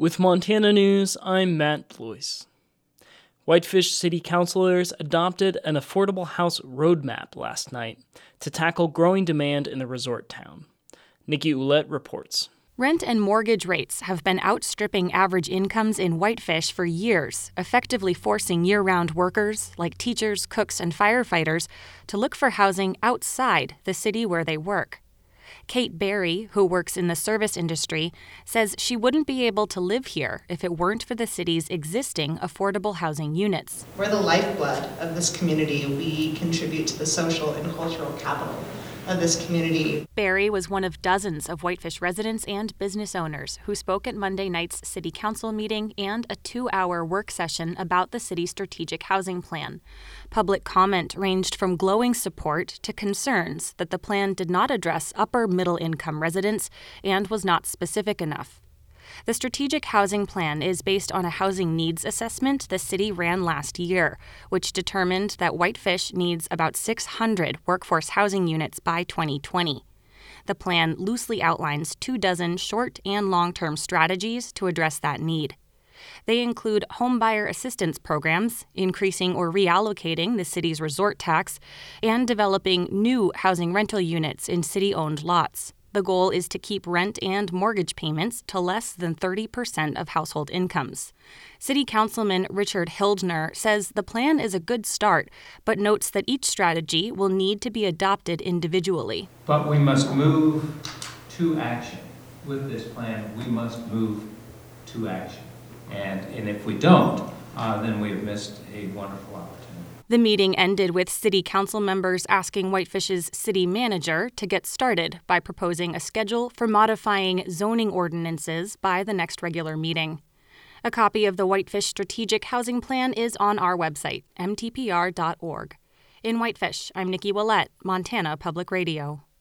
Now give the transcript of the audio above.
With Montana News, I'm Matt Ployce. Whitefish City Councilors adopted an affordable house roadmap last night to tackle growing demand in the resort town. Nikki Ouellette reports. Rent and mortgage rates have been outstripping average incomes in Whitefish for years, effectively forcing year-round workers, like teachers, cooks, and firefighters, to look for housing outside the city where they work. Kate Berry, who works in the service industry, says she wouldn't be able to live here if it weren't for the city's existing affordable housing units. We're the lifeblood of this community. We contribute to the social and cultural capital of this community. Berry was one of dozens of Whitefish residents and business owners who spoke at Monday night's city council meeting and a 2-hour work session about the city's strategic housing plan. Public comment ranged from glowing support to concerns that the plan did not address upper middle-income residents and was not specific enough. The strategic housing plan is based on a housing needs assessment the city ran last year, which determined that Whitefish needs about 600 workforce housing units by 2020. The plan loosely outlines 24 short- and long-term strategies to address that need. They include homebuyer assistance programs, increasing or reallocating the city's resort tax, and developing new housing rental units in city-owned lots. The goal is to keep rent and mortgage payments to less than 30% of household incomes. City Councilman Richard Hildner says the plan is a good start, but notes that each strategy will need to be adopted individually. But we must move to action. With this plan, we must move to action. And if we don't, then we have missed a wonderful opportunity. The meeting ended with city council members asking Whitefish's city manager to get started by proposing a schedule for modifying zoning ordinances by the next regular meeting. A copy of the Whitefish Strategic Housing Plan is on our website, mtpr.org. In Whitefish, I'm Nikki Ouellette, Montana Public Radio.